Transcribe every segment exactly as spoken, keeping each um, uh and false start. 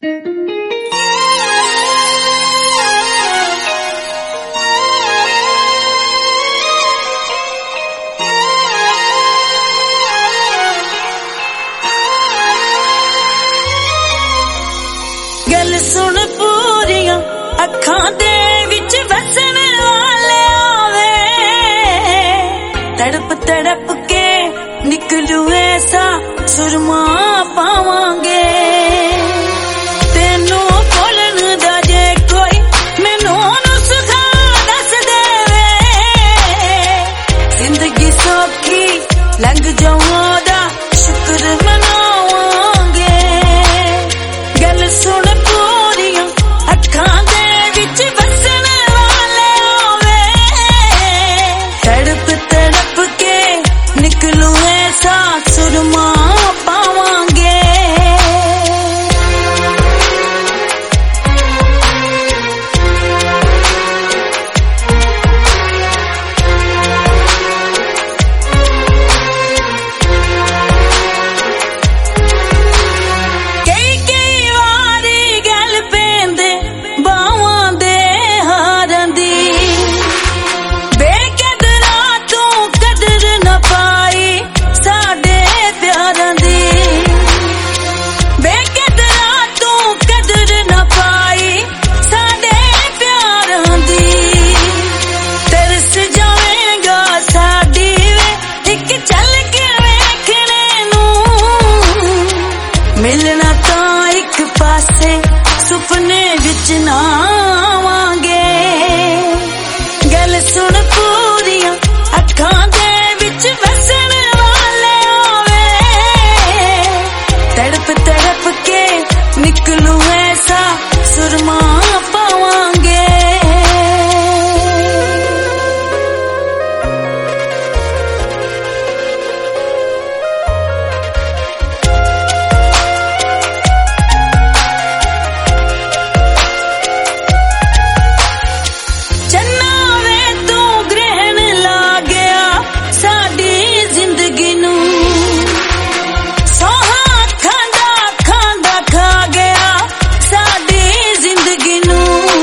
गल सुन पूरियां अखां दे विच वसन वाले आवे तड़प तड़प के निकलू ऐसा सुरमा पावांगे तेनू बोलन दा जे कोई मैनू नुस्खा दस देवे जिंदगी सौखी लंघ जावां दा शुक्र मनावांगे गल सुन पूरियां अखां दे विच वसन वाले आवे तड़प तड़प के निकलू ऐसा सुरमा पावांगे कई कई वारी गल पेंदे बावां दे हारां दी बेकदरा तू कदर न पाई साडे प्यारां दी बेकदरा तू कदर न पाई साडे प्यारां दी तरस जावेगा साडी वे इक चल के वेखणे नू मिलना तां इक पासे सुपने विच ना आवांगे गल सुन पूरियां अखां दे विच वसन वाले आवे तड़प तड़प के निकलू ऐसा सुरमा पावांगे चन्ना वे तू ग्रहण ला गया साडी जिंदगी नू सोहा खांदा खांदा खा गया साडी जिंदगी नू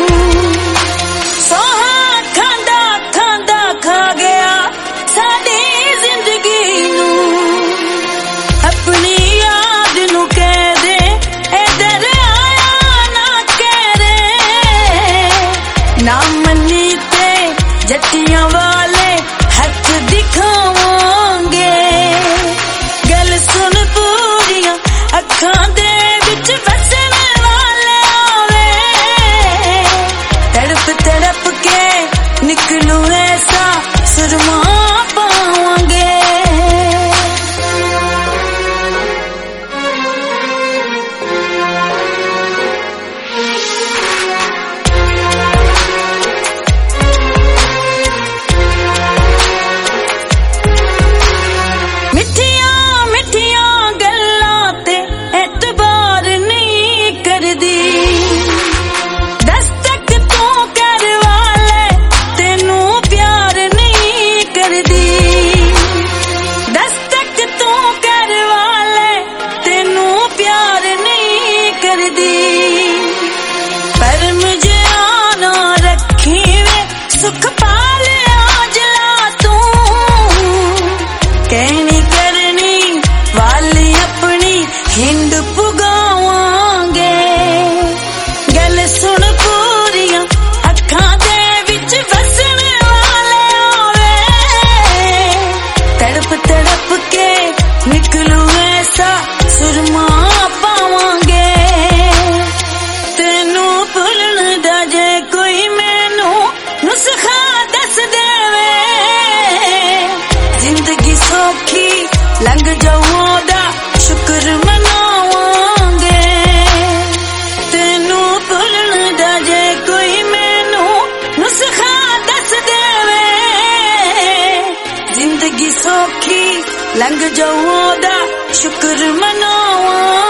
सोहा खांदा खांदा खा गया साडी जिंदगी नू अपनी याद नू कह दे इधर आया ना करे ना मन्नी ते जट्टियां वाले हथ दिखावांगे गल सुन पूरियां अखां दे विच वसन वाले आवे तड़प तड़प के निकलू ऐसा सुरमा पावांगे मिठियां मिठियां गल्लां ते एतबार नहीं करदी दस्तक तू कर वाले तेनू प्यार नहीं करदी दस्तक तू कर वाले तेनू प्यार नहीं करदी पर मुझे आना रखी वे सुख पाले आजला तू कहनी करनी वाली अपनी हिंद पुगावांगे गल सुन पूरियां अखां दे विच वसन वाले आवे तड़प तड़प के निकलू ऐसा सुरमा पावांगे तेनू भुलन दा जे कोई मैनू नुस्खा दस देवे जिंदगी सौखी लंघ जावां दा शुक्र मनावांगे तेनू भुलन दा जे कोई मैनू नुस्खा दस देवे जिंदगी सौखी लंघ जावां दा शुक्र मनावां